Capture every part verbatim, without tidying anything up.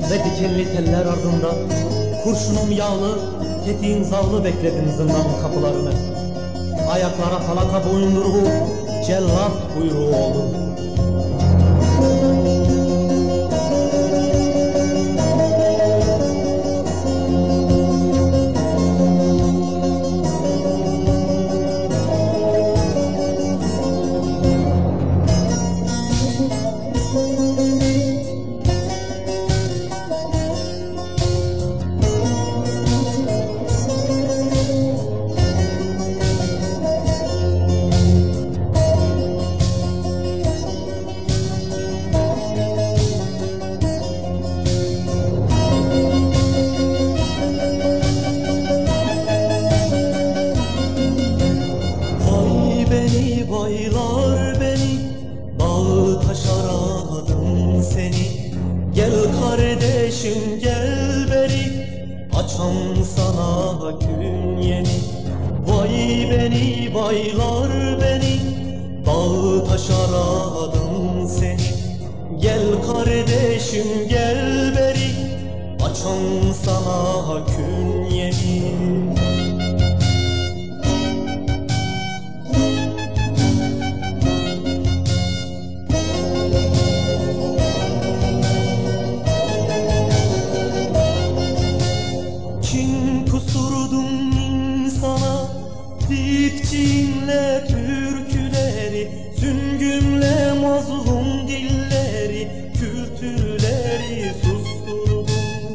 ve dikenli teller ardında kurşunum yağlı, tetiğin zavlı bekledim zindan kapılarını. Ayaklara falaka boyunduruğu, cellat buyruğu oldu. Baylar beni, dağı taş aradım seni. Gel kardeşim gel beri, açam sana künyeni. Vay beni baylar beni, dağı taş aradım seni. Gel kardeşim gel beri, açam sana künyeni. Kusurdum insana, dipçinle türküleri, süngümle mazlum dilleri, kültürleri susturdum.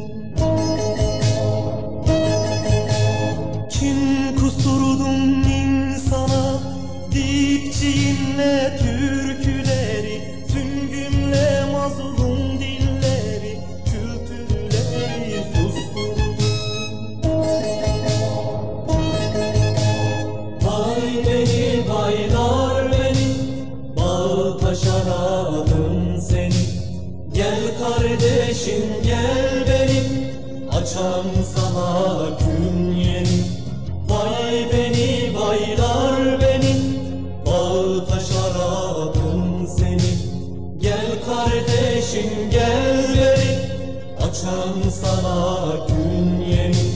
Kim kusturdum insana, dipçinle türküleri, süngümle mazlum dilleri, kültürleri susturdum. Beni baylar beni, bağ taş aradım seni. Gel kardeşim gel benim, açam sana künyeni. Vay beni baylar beni, bağ taş aradım seni. Gel kardeşim gel benim, açam sana künyeni.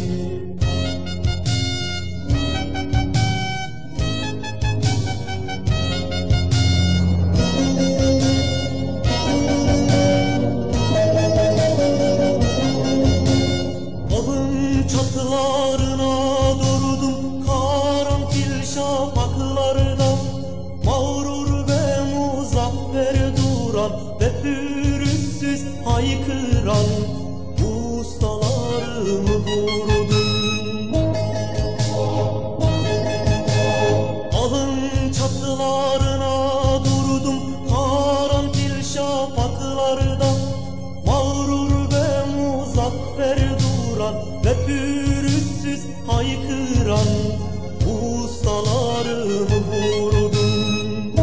Çatılarına durdum karanfil şafaklarda, mağrur ve muzaffer duran ve pürüzsüz haykıran ustalarımı vurdum. Alın çatılarına durdum karanfil şafaklarda, mağrur ve muzaffer duran ve pürüzsüz haykıran ustalarımı vurdum.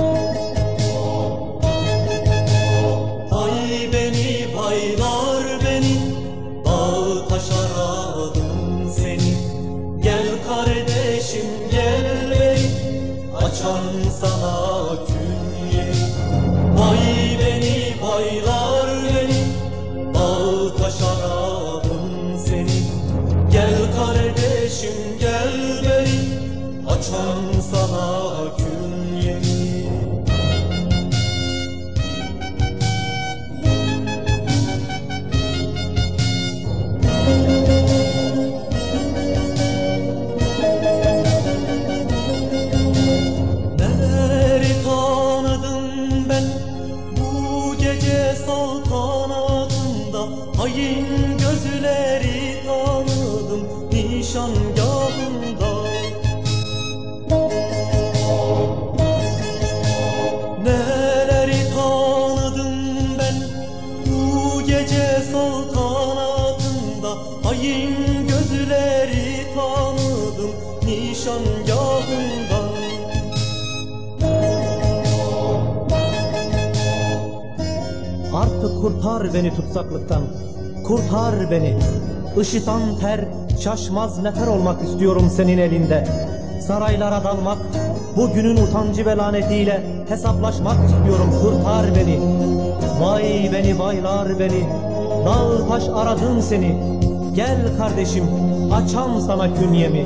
Ay beni baylar beni, dağ taş aradım seni. Gel kardeşim gel beni, açan sana künyeni. Vay beni baylar beni, dağ taş aradım seni. Gel kardeşim gel beri, açam sana künyeni. Neleri tanıdım ben bu gece saltanatında, hain gözleri tanıdım nişangahında. Neleri tanıdım ben bu gece saltanatında, hain gözleri tanıdım nişangahında. Artık kurtar beni tutsaklıktan, kurtar beni. Işıtan ter, şaşmaz nefer olmak istiyorum senin elinde. Saraylara dalmak, bugünün utancı ve lanetiyle hesaplaşmak istiyorum, kurtar beni. Vay beni baylar beni, Dağ taş aradım seni, gel kardeşim, açam sana künyemi.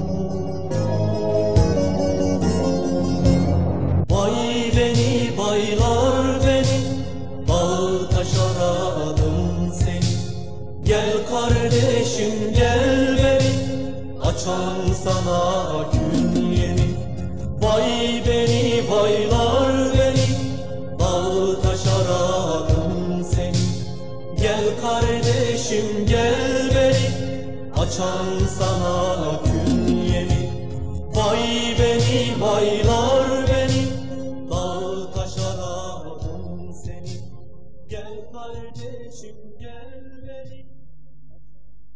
Vay beni baylar beni, dağ taş aradım seni. Gel kardeşim gel beni, açan sana künyemi. Vay